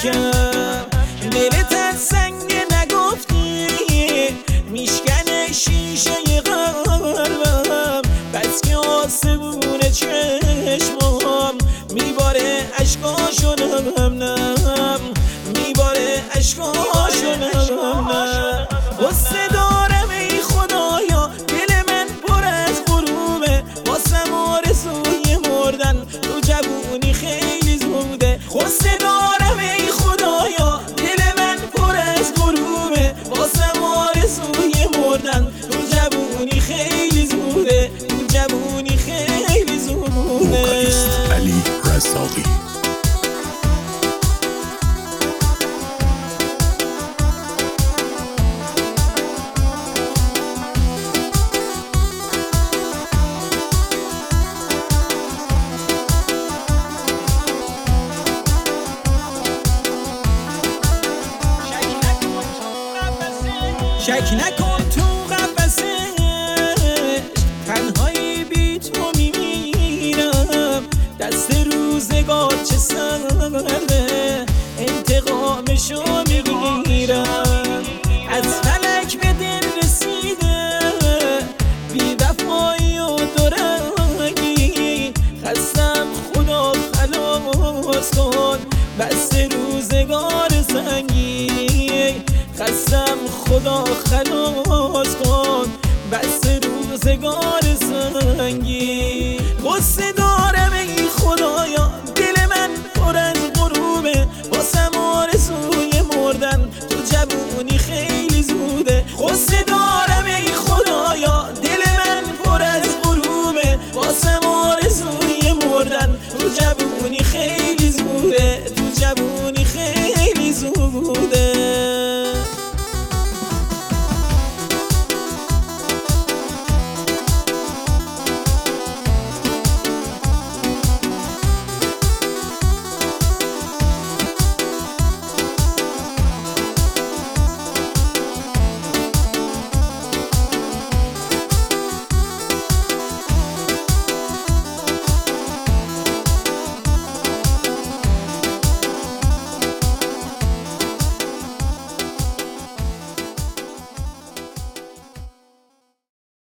کم دلت از سنگ نگفتی میشکنه شیشه قلبم بس که آسمون چشمام میباره عشقاشو نم نم میباره عشقاشو نم نم غصه دارم ای خدایا دل من پر از غروبه واسم آرزوی مردن تو جوونی خیلی زوده غصه دارم ای خدایا دل من پر از غروبه واسم آرزوی مردن تو جوونی خیلی زوده تو جوونی خیلی زوده علی رزاقی شک نکن تو قفسش تنهایی بی تو میمیرم دست روزگار چه سرده انتقامشو میگیرم از فلک به دل رسیده بی وفایی و درنگی خستم خدا خلاص کن بس روزگار سنگی خستم خدا خلاص کن بس روزگار سنگی